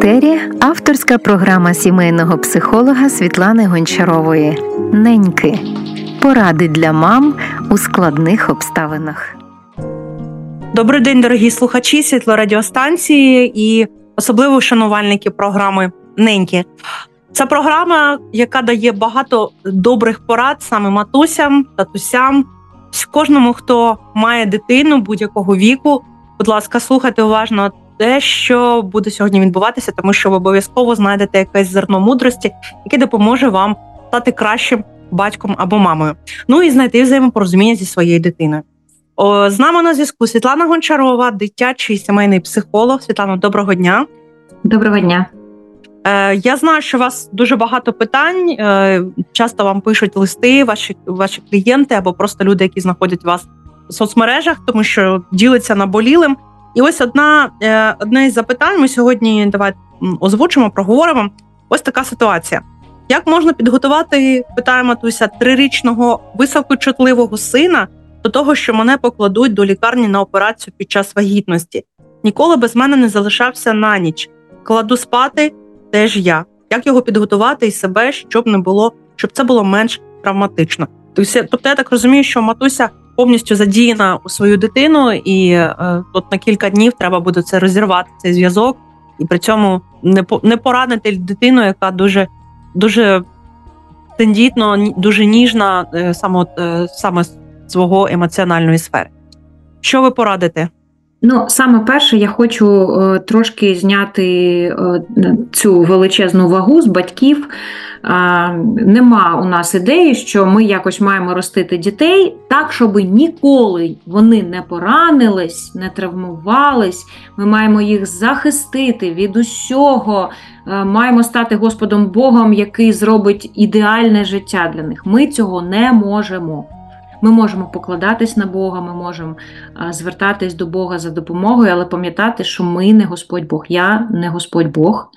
етері авторська програма сімейного психолога Світлани Гончарової «Неньки. Поради для мам у складних обставинах». Добрий день, дорогі слухачі Світлорадіостанції і особливо шанувальники програми «Неньки». Це програма, яка дає багато добрих порад саме матусям, татусям, кожному, хто має дитину будь-якого віку. Будь ласка, слухайте уважно те, що буде сьогодні відбуватися, тому що ви обов'язково знайдете якесь зерно мудрості, яке допоможе вам стати кращим батьком або мамою. Ну і знайти взаємопорозуміння зі своєю дитиною. З нами на зв'язку Світлана Гончарова, дитячий сімейний психолог. Світлана, доброго дня. Доброго дня. Я знаю, що у вас дуже багато питань, часто вам пишуть листи, ваші клієнти або просто люди, які знаходять вас в соцмережах, тому що діляться наболілим. І ось одне із запитань ми сьогодні давайте озвучимо, проговоримо. Ось така ситуація. Як можна підготувати, питає матуся, 3-річного високочутливого сина до того, що мене покладуть до лікарні на операцію під час вагітності? Ніколи без мене не залишався на ніч. Кладу спати теж я. Як його підготувати і себе, щоб це було менш травматично? Тобто я так розумію, що матуся повністю задіяна у свою дитину, і от на кілька днів треба буде це розірвати, цей зв'язок, і при цьому не поранити дитину, яка дуже, дуже тендітно, дуже ніжна саме з свого емоціональної сфери. Що ви порадите? Саме перше, я хочу трошки зняти цю величезну вагу з батьків. Нема у нас ідеї, що ми якось маємо ростити дітей так, щоб ніколи вони не поранились, не травмувались. Ми маємо їх захистити від усього, маємо стати Господом Богом, який зробить ідеальне життя для них. Ми цього не можемо. Ми можемо покладатись на Бога, ми можемо звертатись до Бога за допомогою, але пам'ятати, що ми не Господь Бог. Я не Господь Бог.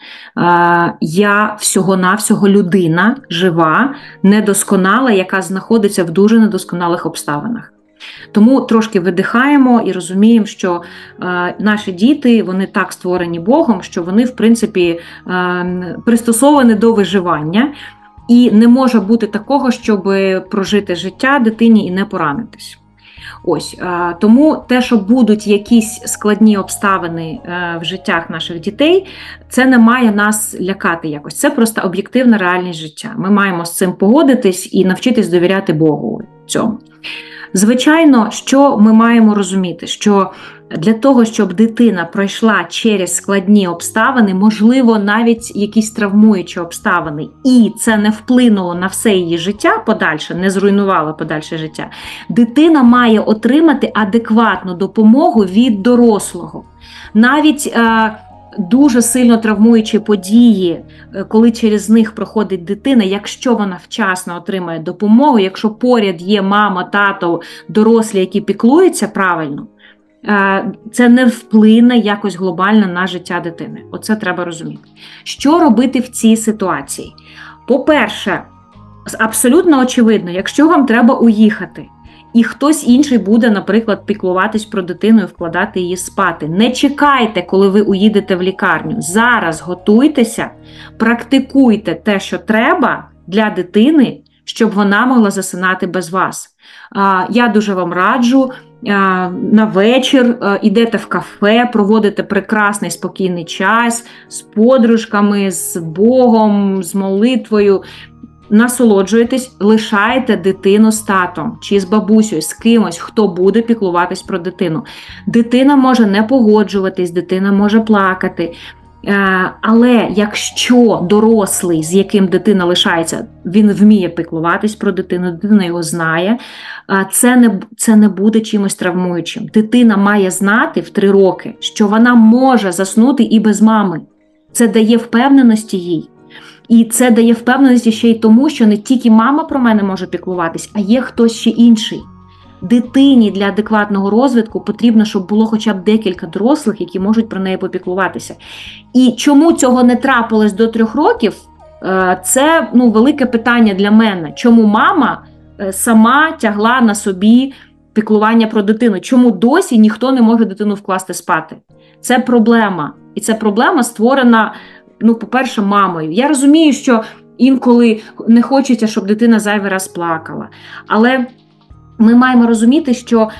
Я всього-навсього людина, жива, недосконала, яка знаходиться в дуже недосконалих обставинах. Тому трошки видихаємо і розуміємо, що наші діти, вони так створені Богом, що вони, в принципі, пристосовані до виживання. І не може бути такого, щоб прожити життя дитині і не поранитись. Тому те, що будуть якісь складні обставини в життях наших дітей, це не має нас лякати якось. Це просто об'єктивна реальність життя. Ми маємо з цим погодитись і навчитись довіряти Богу цьому. Звичайно, що ми маємо розуміти, що для того, щоб дитина пройшла через складні обставини, можливо, навіть якісь травмуючі обставини, і це не вплинуло на все її життя подальше, не зруйнувало подальше життя, дитина має отримати адекватну допомогу від дорослого. Навіть дуже сильно травмуючі події, коли через них проходить дитина, якщо вона вчасно отримає допомогу, якщо поряд є мама, тато, дорослі, які піклуються правильно, це не вплине якось глобально на життя дитини. Оце треба розуміти. Що робити в цій ситуації? По-перше, абсолютно очевидно, якщо вам треба уїхати, і хтось інший буде, наприклад, піклуватись про дитину і вкладати її спати. Не чекайте, коли ви уїдете в лікарню. Зараз готуйтеся, практикуйте те, що треба для дитини, щоб вона могла засинати без вас. Я дуже вам раджу, на вечір ідете в кафе, проводите прекрасний спокійний час з подружками, з Богом, з молитвою. Насолоджуєтесь, лишаєте дитину з татом чи з бабусею, з кимось, хто буде піклуватись про дитину. Дитина може не погоджуватись, дитина може плакати. Але якщо дорослий, з яким дитина лишається, він вміє піклуватись про дитину, дитина його знає, це не буде чимось травмуючим. Дитина має знати в 3 роки, що вона може заснути і без мами. Це дає впевненості їй. І це дає впевненості ще й тому, що не тільки мама про мене може піклуватись, а є хтось ще інший. Дитині для адекватного розвитку потрібно, щоб було хоча б декілька дорослих, які можуть про неї попіклуватися. І чому цього не трапилось до 3 років, це велике питання для мене. Чому мама сама тягла на собі піклування про дитину? Чому досі ніхто не може дитину вкласти спати? Це проблема. І ця проблема створена по-перше, мамою. Я розумію, що інколи не хочеться, щоб дитина зайвий раз плакала. Але ми маємо розуміти, що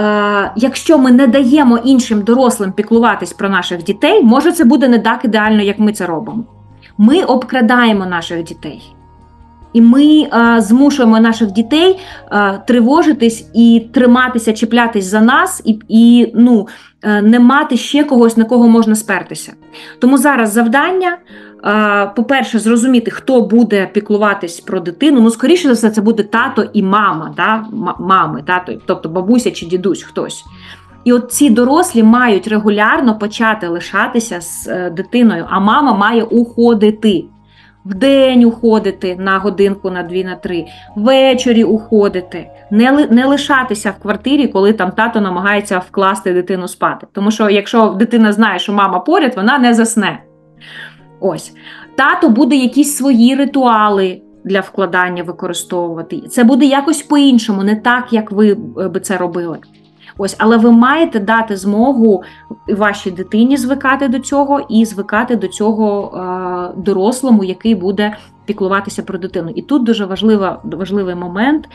якщо ми не даємо іншим дорослим піклуватись про наших дітей, може це буде не так ідеально, як ми це робимо. Ми обкрадаємо наших дітей. І ми змушуємо наших дітей тривожитись і триматися, чіплятись за нас, і не мати ще когось, на кого можна спертися. Тому зараз завдання, по-перше, зрозуміти, хто буде піклуватись про дитину. Скоріше за все, це буде тато і мама, мами, тато, тобто бабуся чи дідусь, хтось. І от ці дорослі мають регулярно почати лишатися з дитиною, а мама має уходити. Вдень уходити на годинку, на 2, на 3, ввечері уходити. Не лишатися в квартирі, коли там тато намагається вкласти дитину спати. Тому що якщо дитина знає, що мама поряд, вона не засне. Ось. Тато буде якісь свої ритуали для вкладання використовувати. Це буде якось по-іншому, не так, як ви би це робили. Ось, але ви маєте дати змогу вашій дитині звикати до цього і звикати до цього дорослому, який буде піклуватися про дитину. І тут дуже важливий момент,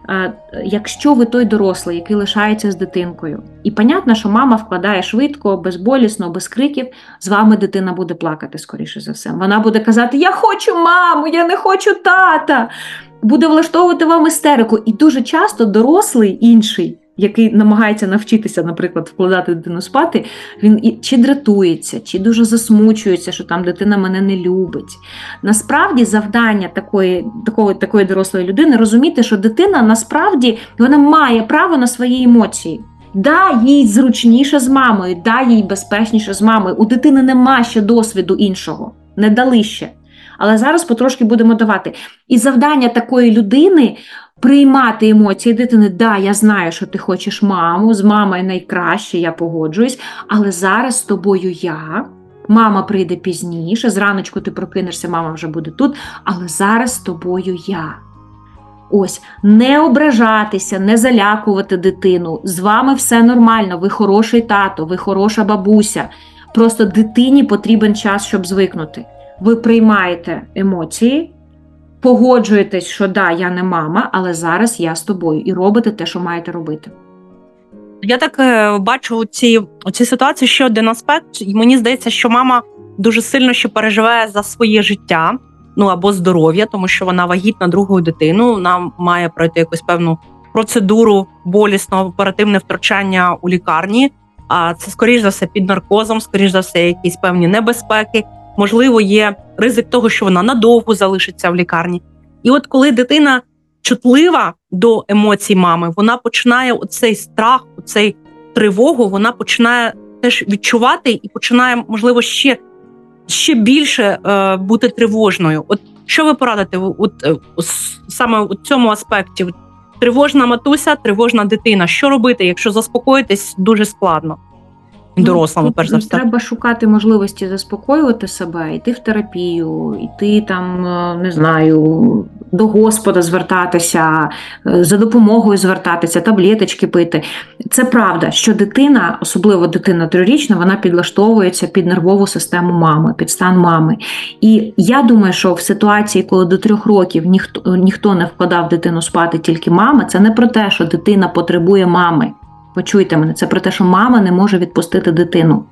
якщо ви той дорослий, який лишається з дитинкою, і понятно, що мама вкладає швидко, безболісно, без криків, з вами дитина буде плакати, скоріше за все. Вона буде казати: «Я хочу маму, я не хочу тата!» Буде влаштовувати вам істерику. І дуже часто дорослий інший, який намагається навчитися, наприклад, вкладати дитину спати, він чи дратується, чи дуже засмучується, що там дитина мене не любить. Насправді завдання такої дорослої людини розуміти, що дитина насправді вона має право на свої емоції. Да, їй зручніше з мамою, да, їй безпечніше з мамою. У дитини нема ще досвіду іншого, не дали ще. Але зараз потрошки будемо давати. І завдання такої людини – приймати емоції дитини. Да, я знаю, що ти хочеш маму, з мамою найкраще, я погоджуюсь, але зараз з тобою я. Мама прийде пізніше, зраночку ти прокинешся, мама вже буде тут, але зараз з тобою я. Ось, не ображатися, не залякувати дитину. З вами все нормально, ви хороший тато, ви хороша бабуся. Просто дитині потрібен час, щоб звикнути. Ви приймаєте емоції, погоджуєтесь, що да, я не мама, але зараз я з тобою. І робите те, що маєте робити. Я так бачу у цій ситуації ще один аспект. І мені здається, що мама дуже сильно ще переживає за своє життя, або здоров'я, тому що вона вагітна другою дитиною, вона має пройти якусь певну процедуру болісного оперативне втручання у лікарні. А це, скоріш за все, під наркозом, скоріш за все, якісь певні небезпеки. Можливо, є ризик того, що вона надовго залишиться в лікарні. І от коли дитина чутлива до емоцій мами, вона починає оцей страх, оцей тривогу, вона починає теж відчувати і починає, можливо, ще більше бути тривожною. От що ви порадите саме у цьому аспекті? Тривожна матуся, тривожна дитина. Що робити, якщо заспокоїтись дуже складно? Дорослому, перш за все. Треба шукати можливості заспокоювати себе, йти в терапію, йти там, не знаю, до Господа звертатися, за допомогою звертатися, таблеточки пити. Це правда, що дитина, особливо дитина 3-річна, вона підлаштовується під нервову систему мами, під стан мами. І я думаю, що в ситуації, коли до 3 років ніхто не вкладав дитину спати, тільки мама, це не про те, що дитина потребує мами. Почуйте мене, це про те, що мама не може відпустити дитину.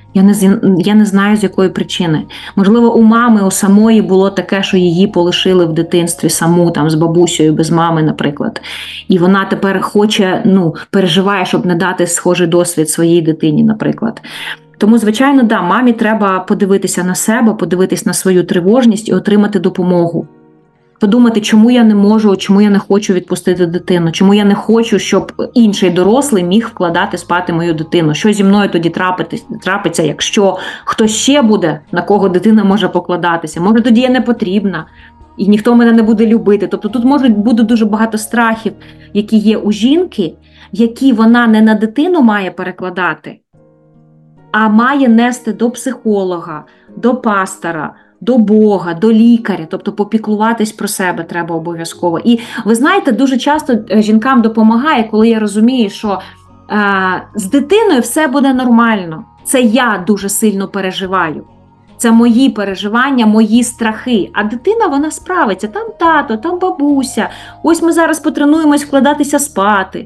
Я не знаю, з якої причини. Можливо, у мами, у самої було таке, що її полишили в дитинстві саму, там, з бабусею, без мами, наприклад. І вона тепер хоче, переживає, щоб не дати схожий досвід своїй дитині, наприклад. Тому, звичайно, да, мамі треба подивитися на себе, подивитись на свою тривожність і отримати допомогу. Подумати, чому я не можу, чому я не хочу відпустити дитину, чому я не хочу, щоб інший дорослий міг вкладати спати мою дитину. Що зі мною тоді трапиться, якщо хтось ще буде, на кого дитина може покладатися. Може, тоді я не потрібна, і ніхто мене не буде любити. Тобто тут може бути дуже багато страхів, які є у жінки, які вона не на дитину має перекладати, а має нести до психолога, до пастора, до Бога, до лікаря, тобто попіклуватись про себе треба обов'язково. І ви знаєте, дуже часто жінкам допомагає, коли я розумію, що з дитиною все буде нормально. Це я дуже сильно переживаю. це мої переживання, мої страхи. А дитина, вона справиться. Там тато, там бабуся. Ось ми зараз потренуємось вкладатися спати.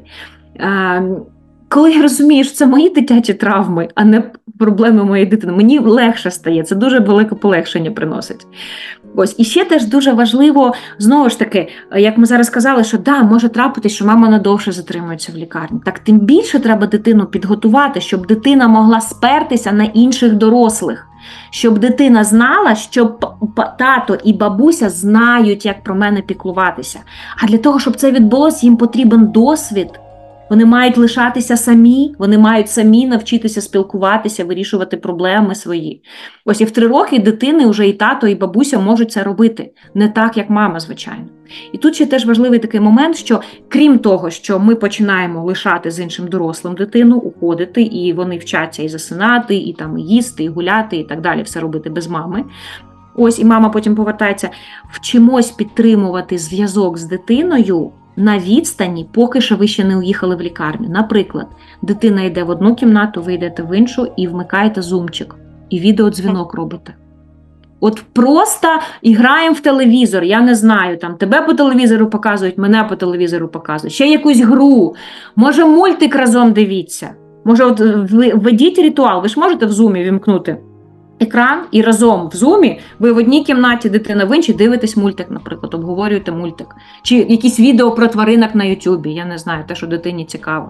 Коли я розумію, що це мої дитячі травми, а не проблеми моєї дитини, мені легше стає, це дуже велике полегшення приносить. Ось. І ще теж дуже важливо, знову ж таки, як ми зараз казали, що да, може трапитись, що мама надовше затримується в лікарні. Так тим більше треба дитину підготувати, щоб дитина могла спертися на інших дорослих. Щоб дитина знала, що тато і бабуся знають, як про мене піклуватися. А для того, щоб це відбулося, їм потрібен досвід. Вони мають лишатися самі, вони мають самі навчитися спілкуватися, вирішувати проблеми свої. Ось і в 3 роки дитини вже і тато, і бабуся можуть це робити. Не так, як мама, звичайно. І тут ще теж важливий такий момент, що крім того, що ми починаємо лишати з іншим дорослим дитину, уходити, і вони вчаться і засинати, і там і їсти, і гуляти, і так далі, все робити без мами. Ось, і мама потім повертається, вчимось підтримувати зв'язок з дитиною на відстані, поки що ви ще не уїхали в лікарню. Наприклад, дитина йде в одну кімнату, ви йдете в іншу і вмикаєте зумчик, і відеодзвінок робите. От просто і граємо в телевізор, я не знаю, там тебе по телевізору показують, мене по телевізору показують, ще якусь гру, може мультик разом дивіться, може от введіть ритуал, ви ж можете в зумі вімкнути екран і разом в зумі ви в одній кімнаті, дитина в іншій, дивитесь мультик, наприклад, обговорюєте мультик. Чи якісь відео про тваринок на Ютубі, я не знаю, те, що дитині цікаво.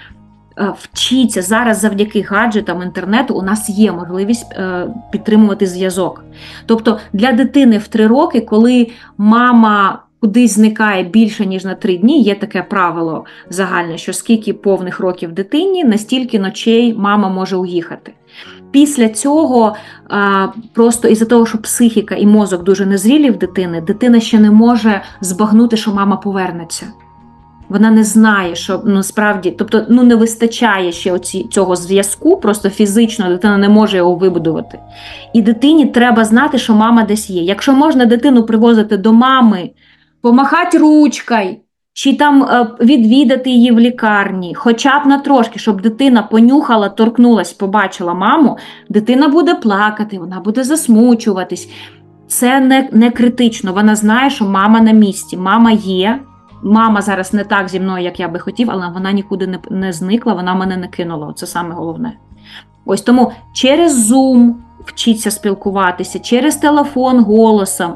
Вчіться, зараз завдяки гаджетам, інтернету у нас є можливість підтримувати зв'язок. Тобто для дитини в 3 роки, коли мама кудись зникає більше, ніж на 3 дні, є таке правило загальне, що скільки повних років дитині, настільки ночей мама може уїхати. Після цього, просто із-за того, що психіка і мозок дуже незрілі в дитини, дитина ще не може збагнути, що мама повернеться. Вона не знає, що насправді, тобто не вистачає ще цього зв'язку, просто фізично дитина не може його вибудувати. І дитині треба знати, що мама десь є. Якщо можна дитину привозити до мами, помахати ручкою, чи там відвідати її в лікарні, хоча б на трошки, щоб дитина понюхала, торкнулась, побачила маму, дитина буде плакати, вона буде засмучуватись. Це не критично, вона знає, що мама на місці, мама є, мама зараз не так зі мною, як я би хотів, але вона нікуди не зникла, вона мене не кинула, це саме головне. Ось тому через Zoom вчіться спілкуватися, через телефон голосом,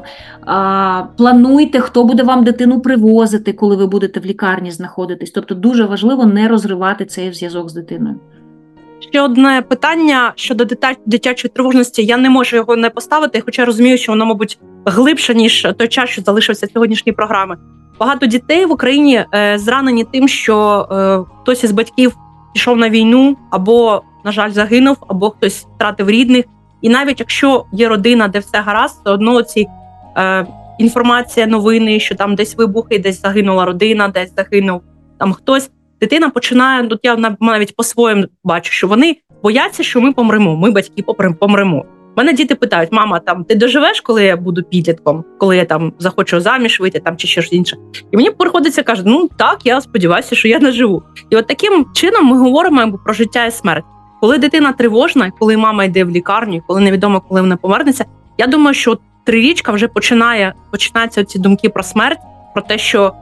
плануйте, хто буде вам дитину привозити, коли ви будете в лікарні знаходитись. Тобто дуже важливо не розривати цей зв'язок з дитиною. Ще одне питання щодо дитячої тривожності. Я не можу його не поставити, хоча розумію, що воно, мабуть, глибше, ніж той час, що залишився сьогоднішньої програми. Багато дітей в Україні зранені тим, що хтось із батьків пішов на війну, або, на жаль, загинув, або хтось втратив рідних. І навіть якщо є родина, де все гаразд, все одно ці інформація, новини, що там десь вибухи, десь загинула родина, десь загинув там хтось, дитина починає, тут я навіть по-своєму бачу, що вони бояться, що ми помремо, ми батьки помремо. Мене діти питають: мама, там ти доживеш, коли я буду підлітком, коли я там захочу заміж вийти, там чи щось інше. І мені приходиться кажуть: ну так, я сподіваюся, що я не живу. І от таким чином ми говоримо про життя і смерть. Коли дитина тривожна, коли мама йде в лікарню, коли невідомо, коли вона повернеться, я думаю, що 3-річка вже починаються ці думки про смерть, про те, що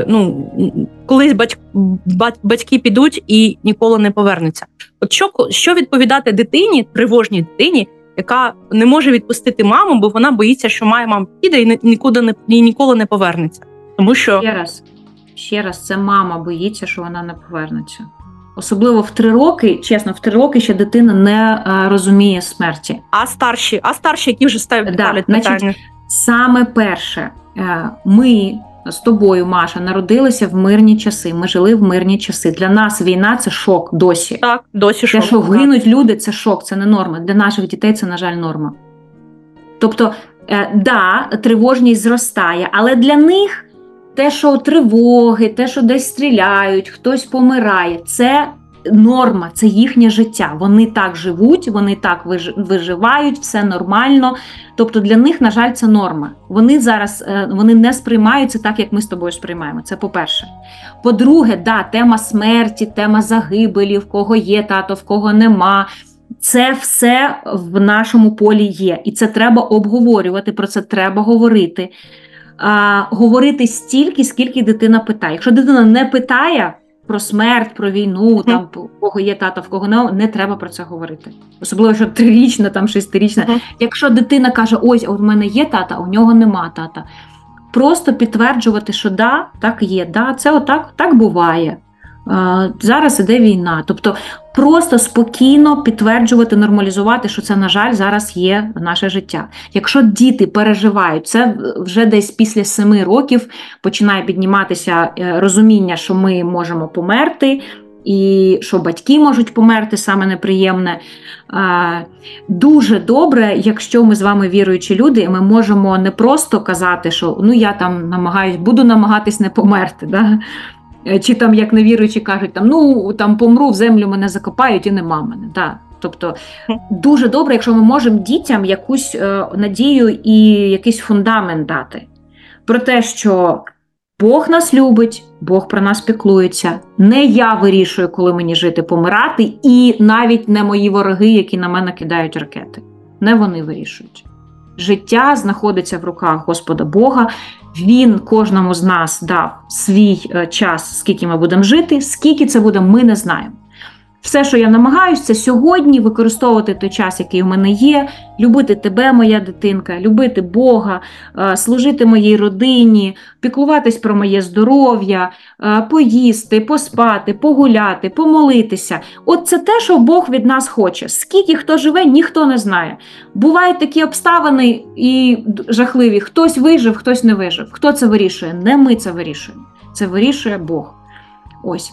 колись батьки підуть і ніколи не повернуться. От що відповідати дитині, тривожній дитині, яка не може відпустити маму, бо вона боїться, що мама піде і ніколи не повернеться. Тому що ще раз, це мама боїться, що вона не повернеться. Особливо в 3 роки, чесно, в 3 роки ще дитина не розуміє смерті. А старші, які вже ставлять питання? Значить, саме перше, ми з тобою, Маша, народилися в мирні часи, ми жили в мирні часи. Для нас війна – це шок досі. Так, досі шок. Те, що гинуть люди – це шок, це не норма. Для наших дітей це, на жаль, норма. Тобто, тривожність зростає, але для них те, що тривоги, те, що десь стріляють, хтось помирає – це норма, це їхнє життя. Вони так живуть, вони так виживають, все нормально. Тобто для них, на жаль, це норма. Вони не сприймаються так, як ми з тобою сприймаємо. Це по-перше. По-друге, тема смерті, тема загибелі, в кого є тато, в кого нема. це все в нашому полі є. І це треба обговорювати, про це треба говорити. Говорити стільки, скільки дитина питає. Якщо дитина не питає про смерть, про війну, там, в кого є тата, в кого не треба про це говорити. Особливо, що 3-річна, там 6-річна. Якщо дитина каже, ось, у мене є тата, а у нього нема тата. Просто підтверджувати, що да, так є, да, це отак, так буває. Зараз іде війна. Тобто просто спокійно підтверджувати, нормалізувати, що це, на жаль, зараз є наше життя. Якщо діти переживають, це вже десь після 7 років починає підніматися розуміння, що ми можемо померти, і що батьки можуть померти, саме неприємне. Дуже добре, якщо ми з вами віруючі люди, і ми можемо не просто казати, що я там буду намагатись не померти, да? Чи там, як невіруючі кажуть, там помру, в землю мене закопають і нема мене. Да. Тобто дуже добре, якщо ми можемо дітям якусь надію і якийсь фундамент дати. Про те, що Бог нас любить, Бог про нас піклується. Не я вирішую, коли мені жити, помирати, і навіть не мої вороги, які на мене кидають ракети. Не вони вирішують. Життя знаходиться в руках Господа Бога. Він кожному з нас дав свій час, скільки ми будемо жити, скільки це буде, ми не знаємо. Все, що я намагаюся, це сьогодні використовувати той час, який у мене є, любити тебе, моя дитинка, любити Бога, служити моїй родині, піклуватись про моє здоров'я, поїсти, поспати, погуляти, помолитися. От це те, що Бог від нас хоче. Скільки хто живе, ніхто не знає. Бувають такі обставини і жахливі. Хтось вижив, хтось не вижив. Хто це вирішує? Не ми це вирішуємо. Це вирішує Бог. Ось.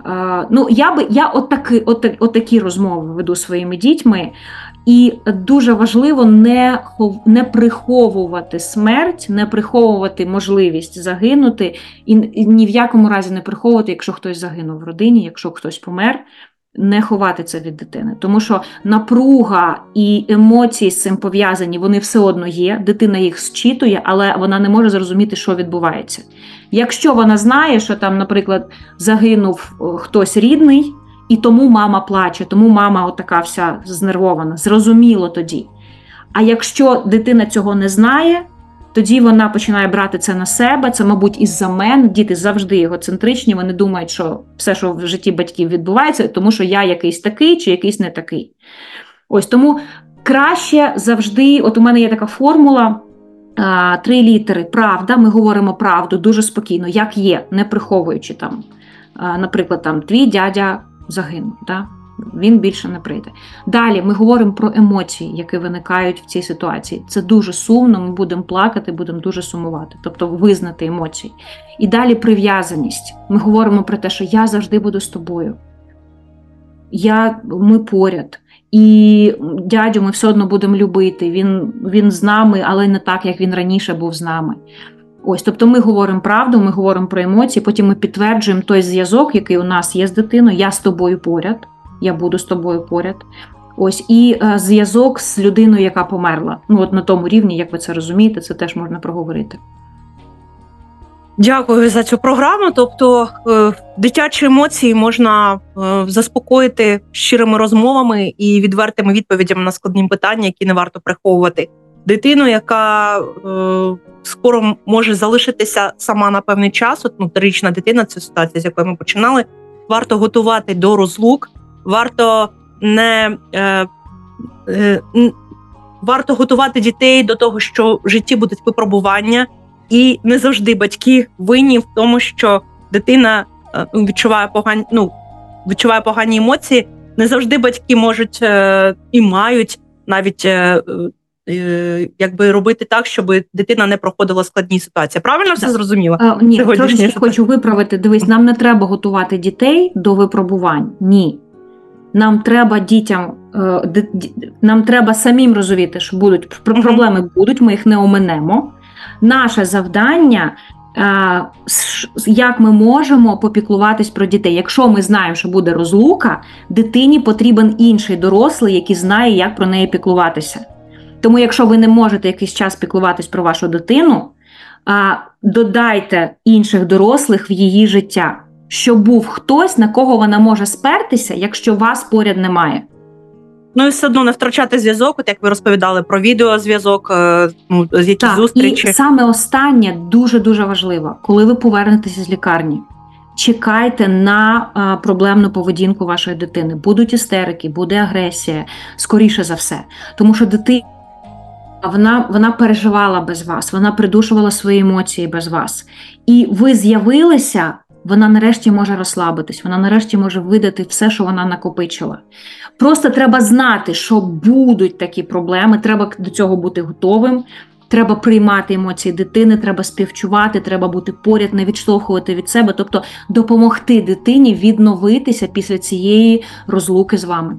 Я отакі розмови веду зі своїми дітьми, і дуже важливо не приховувати смерть, не приховувати можливість загинути, і ні в якому разі не приховувати, якщо хтось загинув в родині, якщо хтось помер, не ховати це від дитини. Тому що напруга і емоції з цим пов'язані, вони все одно є, дитина їх зчитує, але вона не може зрозуміти, що відбувається. Якщо вона знає, що там, наприклад, загинув хтось рідний, і тому мама плаче, тому мама отака вся знервована, зрозуміло тоді. А якщо дитина цього не знає, тоді вона починає брати це на себе, це, мабуть, із-за мене. Діти завжди егоцентричні, вони думають, що все, що в житті батьків відбувається, тому що я якийсь такий чи якийсь не такий. Ось тому краще завжди, от у мене є така формула, 3 літери, правда, ми говоримо правду дуже спокійно, як є, не приховуючи там, наприклад, там, твій дядя загинув, да? Він більше не прийде. Далі ми говоримо про емоції, які виникають в цій ситуації. Це дуже сумно, ми будемо плакати, будемо дуже сумувати, тобто визнати емоції. І далі прив'язаність. Ми говоримо про те, що я завжди буду з тобою. Ми поряд. І дядю ми все одно будемо любити, він з нами, але не так, як він раніше був з нами. Ось, тобто ми говоримо правду, ми говоримо про емоції, потім ми підтверджуємо той зв'язок, який у нас є з дитиною, я з тобою поряд, я буду з тобою поряд. Ось, і зв'язок з людиною, яка померла. От на тому рівні, як ви це розумієте, це теж можна проговорити. Дякую за цю програму. Тобто дитячі емоції можна заспокоїти щирими розмовами і відвертими відповідями на складні питання, які не варто приховувати. Дитину, яка скоро може залишитися сама на певний час, 3-річна дитина, це ситуація, з якої ми починали, варто готувати до розлук, варто готувати дітей до того, що в житті будуть випробування, і не завжди батьки винні в тому, що дитина відчуває погані емоції. Не завжди батьки можуть і мають навіть робити так, щоб дитина не проходила складні ситуації. Правильно все зрозуміло? Ні, трошки хочу виправити. Дивись, нам не треба готувати дітей до випробувань. Ні. Нам треба нам треба самим розуміти, що проблеми будуть, ми їх не оминемо. Наше завдання, як ми можемо попіклуватись про дітей. Якщо ми знаємо, що буде розлука, дитині потрібен інший дорослий, який знає, як про неї піклуватися. Тому якщо ви не можете якийсь час піклуватись про вашу дитину, додайте інших дорослих в її життя, щоб був хтось, на кого вона може спертися, якщо вас поряд немає. Ну і все одно не втрачати зв'язок, от як ви розповідали про відеозв'язок, якісь зустрічі. І саме останнє дуже-дуже важливо. Коли ви повернетеся з лікарні, чекайте на проблемну поведінку вашої дитини. Будуть істерики, буде агресія, скоріше за все. Тому що дитина, вона переживала без вас, вона придушувала свої емоції без вас. І ви з'явилися, вона нарешті може розслабитись, вона нарешті може видати все, що вона накопичила. Просто треба знати, що будуть такі проблеми, треба до цього бути готовим, треба приймати емоції дитини, треба співчувати, треба бути поряд, не відштовхувати від себе, тобто допомогти дитині відновитися після цієї розлуки з вами.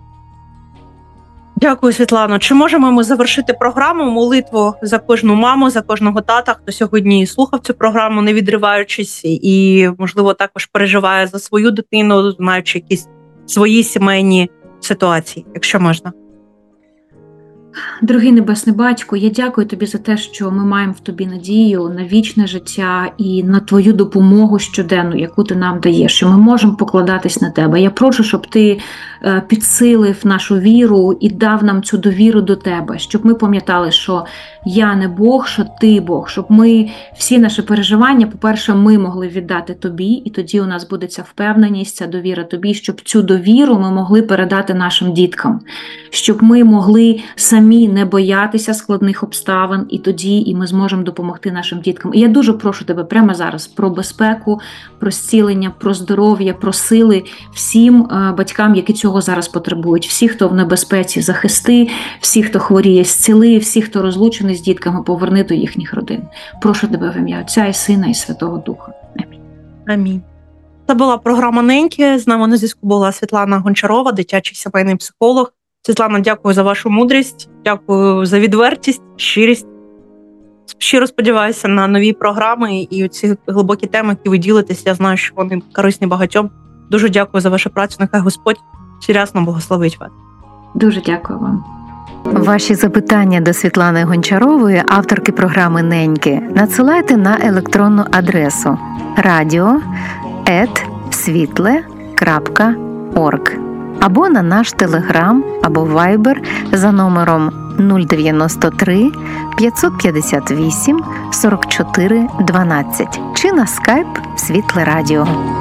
Дякую, Світлано. Чи можемо ми завершити програму, молитву за кожну маму, за кожного тата, хто сьогодні слухав цю програму, не відриваючись, і, можливо, також переживає за свою дитину, знаючи якісь свої сімейні ситуації, якщо можна? Дорогий Небесний Батько, я дякую Тобі за те, що ми маємо в Тобі надію на вічне життя і на Твою допомогу щоденну, яку Ти нам даєш, що ми можемо покладатись на Тебе. Я прошу, щоб Ти підсилив нашу віру і дав нам цю довіру до Тебе, щоб ми пам'ятали, що я не Бог, що Ти Бог, щоб ми всі наші переживання, по-перше, ми могли віддати Тобі, і тоді у нас буде ця впевненість, ця довіра Тобі, щоб цю довіру ми могли передати нашим діткам, щоб ми могли самі не боятися складних обставин, і тоді ми зможемо допомогти нашим діткам. І я дуже прошу Тебе прямо зараз про безпеку, про зцілення, про здоров'я, про сили всім батькам, які цього зараз потребують. Всі, хто в небезпеці, захисти, всі, хто хворіє, зціли, всі, хто розлучений з дітками, поверни до їхніх родин. Прошу Тебе в ім'я Отця і Сина і Святого Духа. Амінь. Амінь. Це була програма «Неньки». З нами на зв'язку була Світлана Гончарова, дитячий сімейний психолог. Світлана, дякую за вашу мудрість, дякую за відвертість, щирість. Щиро сподіваюся на нові програми і ці глибокі теми, які ви ділитесь. Я знаю, що вони корисні багатьом. Дуже дякую за вашу працю. Нехай Господь рясно благословить вас. Дуже дякую вам. Ваші запитання до Світлани Гончарової, авторки програми «Неньки», надсилайте на електронну адресу radio@svitle.org або на наш Телеграм або Вайбер за номером 093 558 44 12 чи на скайп Світле Радіо.